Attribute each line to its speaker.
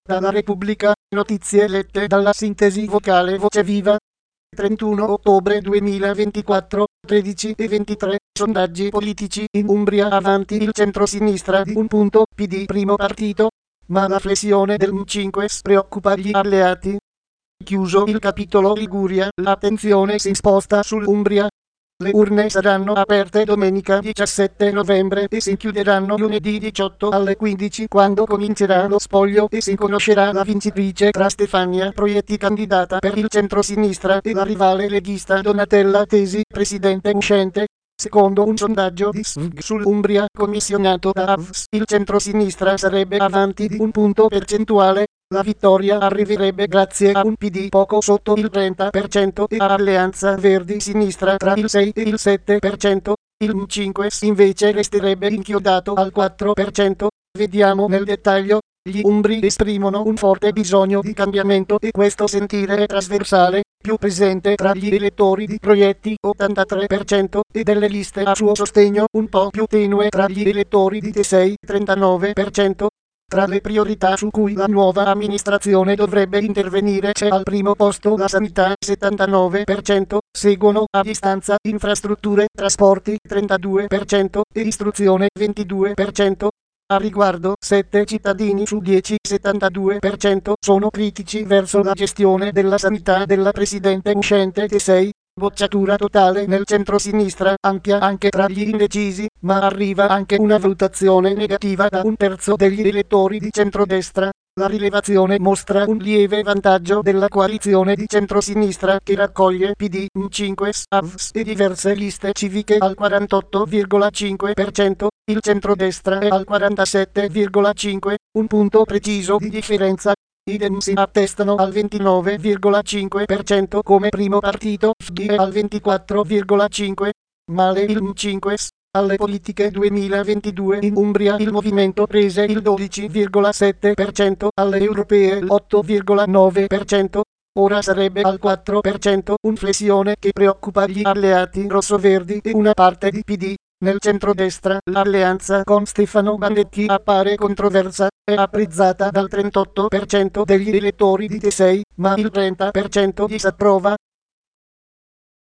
Speaker 1: Dalla Repubblica, notizie lette dalla sintesi vocale Voce Viva. 31 ottobre 2024, 13 e 23, sondaggi politici in Umbria avanti il centrosinistra di un punto, PD primo partito, ma la flessione del M5 preoccupa gli alleati. Chiuso il capitolo Liguria, l'attenzione si sposta sull'Umbria. Le urne saranno aperte domenica 17 novembre e si chiuderanno lunedì 18 alle 15 quando comincerà lo spoglio e si conoscerà la vincitrice tra Stefania Proietti candidata per il centrosinistra e la rivale leghista Donatella Tesi presidente uscente. Secondo un sondaggio di SVG sull'Umbria commissionato da AVS, il centrosinistra sarebbe avanti di un punto percentuale. La vittoria arriverebbe grazie a un PD poco sotto il 30% e a Alleanza Verdi Sinistra tra il 6 e il 7%. Il M5 invece resterebbe inchiodato al 4%. Vediamo nel dettaglio. Gli umbri esprimono un forte bisogno di cambiamento e questo sentire è trasversale, più presente tra gli elettori di Proietti 83% e delle liste a suo sostegno un po' più tenue tra gli elettori di Tesei 39%. Tra le priorità su cui la nuova amministrazione dovrebbe intervenire c'è al primo posto la sanità 79%, seguono a distanza infrastrutture, trasporti 32% e istruzione 22%. A riguardo, 7 cittadini su 10, 72%, sono critici verso la gestione della sanità della presidente uscente Tesei. Bocciatura totale nel centrosinistra, ampia anche tra gli indecisi, ma arriva anche una valutazione negativa da un terzo degli elettori di centrodestra. La rilevazione mostra un lieve vantaggio della coalizione di centrosinistra che raccoglie PD, M5, AVS e diverse liste civiche al 48,5%, il centrodestra è al 47,5%, un punto preciso di differenza. I Dem si attestano al 29,5% come primo partito, FDI è al 24,5%. Male il M5. Alle politiche 2022 in Umbria il movimento prese il 12,7%, alle europee l'8,9%, ora sarebbe al 4%, un'inflessione che preoccupa gli alleati rossoverdi e una parte di PD. Nel centrodestra, l'alleanza con Stefano Bandecchi appare controversa, è apprezzata dal 38% degli elettori di Tesei, ma il 30% disapprova.